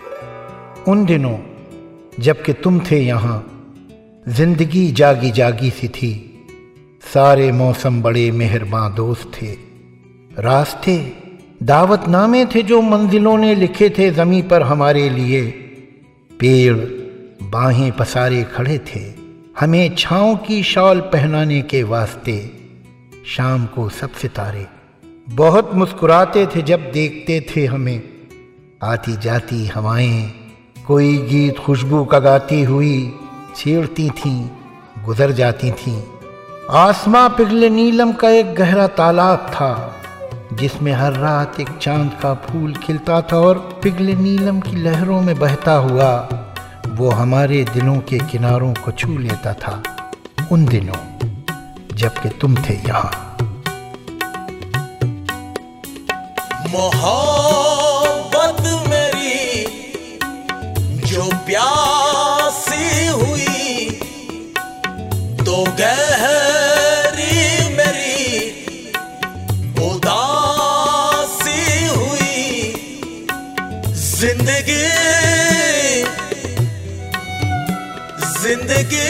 उन दिनों जबकि तुम थे यहाँ, जिंदगी जागी जागी सी थी। सारे मौसम बड़े मेहरबान दोस्त थे। रास्ते दावतनामे थे जो मंजिलों ने लिखे थे ज़मीं पर हमारे लिए। पेड़ बाहें पसारे खड़े थे हमें छाँव की शॉल पहनाने के वास्ते। शाम को सब सितारे बहुत मुस्कुराते थे जब देखते थे हमें। आती जाती हवाएं कोई गीत खुशबू का गाती हुई छेड़ती थीं, गुजर जाती थीं। आसमां पिघले नीलम का एक गहरा तालाब था जिसमें हर रात एक चांद का फूल खिलता था और पिघले नीलम की लहरों में बहता हुआ वो हमारे दिलों के किनारों को छू लेता था। उन दिनों जबकि तुम थे यहाँ। मोहब्बत मेरी जो प्यासी हुई तो गहरी मेरी उदासी हुई। जिंदगी जिंदगी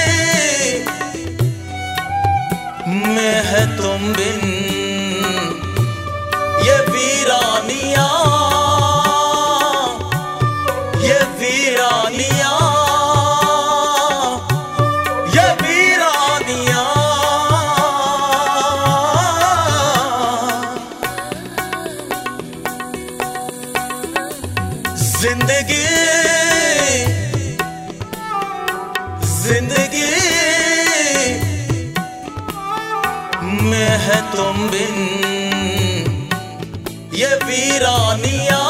में है तुम बिन ये वीरानियां, ये वीरानियां, ये वीरानियां। जिंदगी जिंदगी में है तुम बिन ये वीरानियां,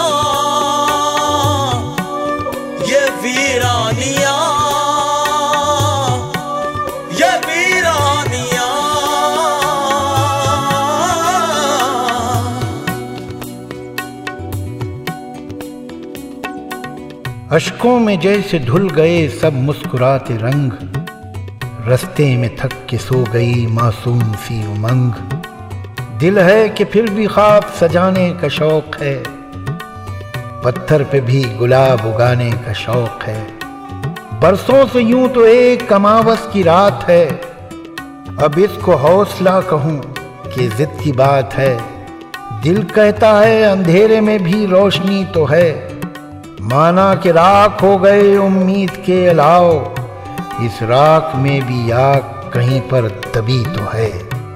ये वीरानियां, ये वीरानियां। अश्कों में जैसे धुल गए सब मुस्कुराते रंग। रस्ते में थक के सो गई मासूम सी उमंग। दिल है कि फिर भी ख्वाब सजाने का शौक है। पत्थर पे भी गुलाब उगाने का शौक है। बरसों से यूं तो एक अमावस की रात है। अब इसको हौसला कहूं कि जिद की बात है। दिल कहता है अंधेरे में भी रोशनी तो है। माना कि राख हो गए उम्मीद के अलाव। इस राख में भी आग कहीं पर दबी तो है।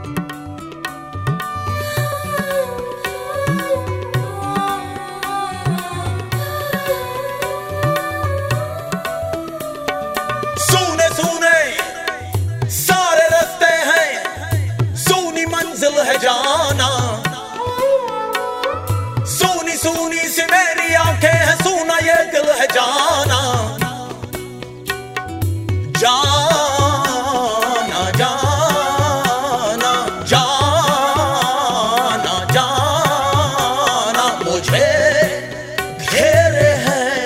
सूने सूने सारे रास्ते हैं, सूनी मंजिल है जाना। सूनी सूनी सी मेरी आंखें हैं, सूना ये दिल है जाना। जाना जाना जाना जाना मुझे घेरे हैं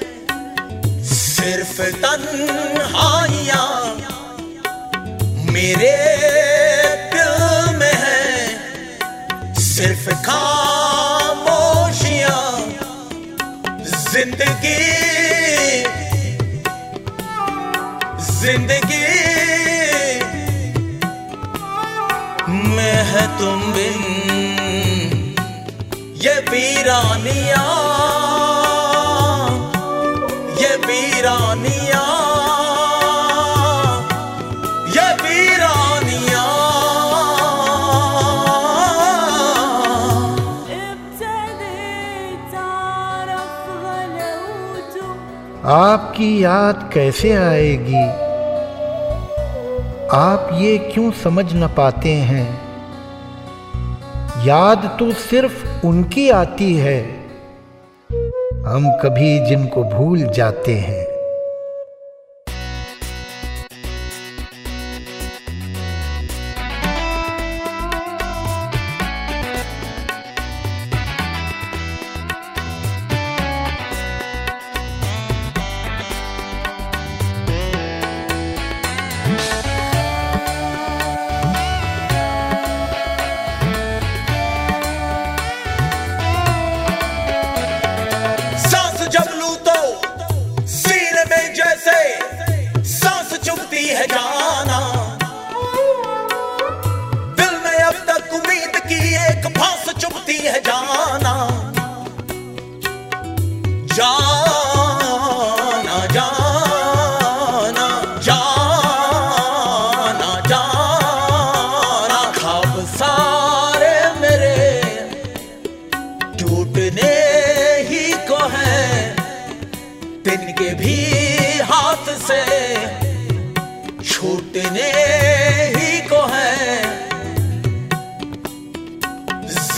सिर्फ तन्हाइयां। मेरे दिल में है सिर्फ खामोशियां। जिंदगी जिंदगी में है तुम बिन ये वीरानियां, ये वीरानियां, ये वीरानियां। आपकी याद कैसे आएगी, आप ये क्यों समझ न पाते हैं। याद तो सिर्फ उनकी आती है, हम कभी जिनको भूल जाते हैं। सांस जब लूं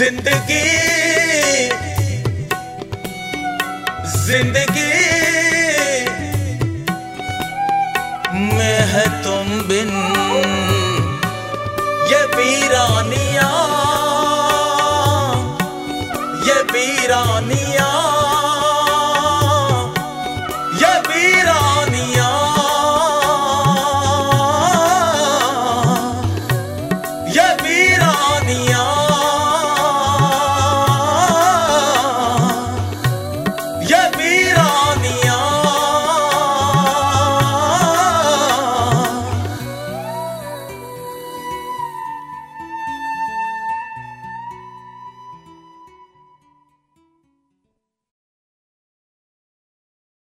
जिंदगी जिंदगी में है तुम बिन ये वीरानियां